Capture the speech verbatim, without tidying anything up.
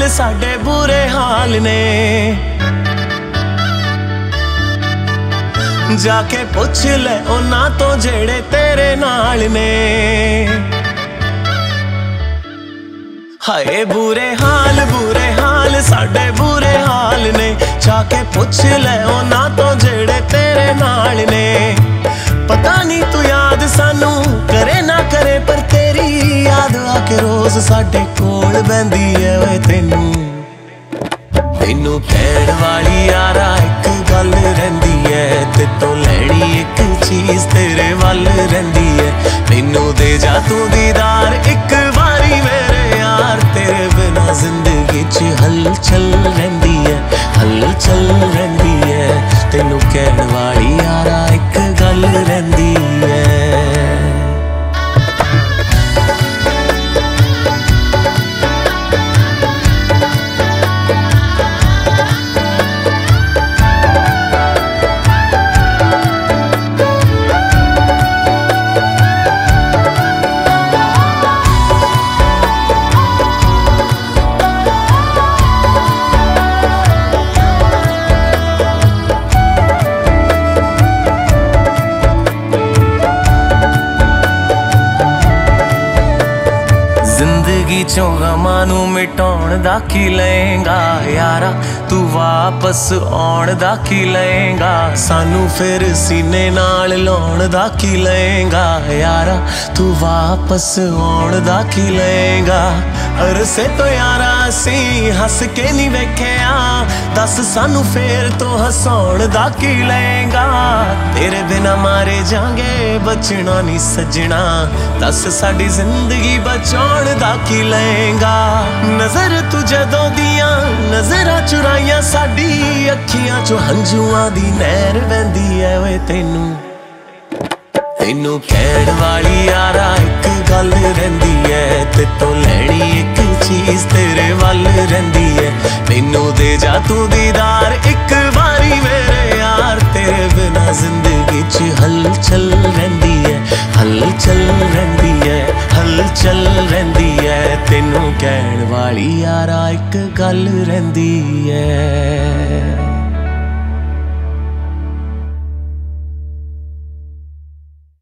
साडे बुरे हाल ने। जाके पुछ ले उन्हां तो जेड़े तेरे नाल ने। हाय बुरे हाल बुरे हाल साडे बुरे हाल ने। जाके पुछ ले उन्हां तो जेड़े तेरे नाल ने। पता नहीं तू याद सानू करे ना करे पर तेरी याद आके रोज साडे कोल बहंदी है। वे तेनू मैनू कहण वाली यारा एक गल रहिंदी है, ते तो लैनी एक चीज तेरे वल रहिंदी है। मैनू दे जा तू दीदार एक बारी मेरे यार, तेरे बिना जिंदगी च हलचल रहिंदी है, हलचल रहिंदी है। तेनू कहण वाली यारा एक गल रहिंदी है। जिंदगी चों गमां नू मिटाउण दा की लएगा यारा, तू वापस आउण दा की लएगा। सानू फिर सीने नाल लाउण दा की लएगा यारा, तू वापस आउण दा की लएगा। अरसे तो यारा असी हस के नहीं वेखिया, दस सानू फिर तो हसाउण दा की लएगा। तेरे बिना मारे जांगे बचना नहीं सजना, दस साडी जिंदगी बचाउण दा की लएगा। नजर तू जदों दियां नजरां चुराइयां, साडी अखियां चों हंझुआं दी नहर वहंदी है। वे तेनू तेनू कहण वाली यारा एक गल रहिंदी है, ते तो लैनी एक चीज तेरे वल रहिंदी है। मैनू दे जा तू दीदार एक बारी मेरे यार, तेरे बिना जिंदगी च हलचल रहिंदी है, हलचल रहिंदी है, हलचल रहिंदी है। तेनू कहण वाली यारा एक गल रहिंदी है।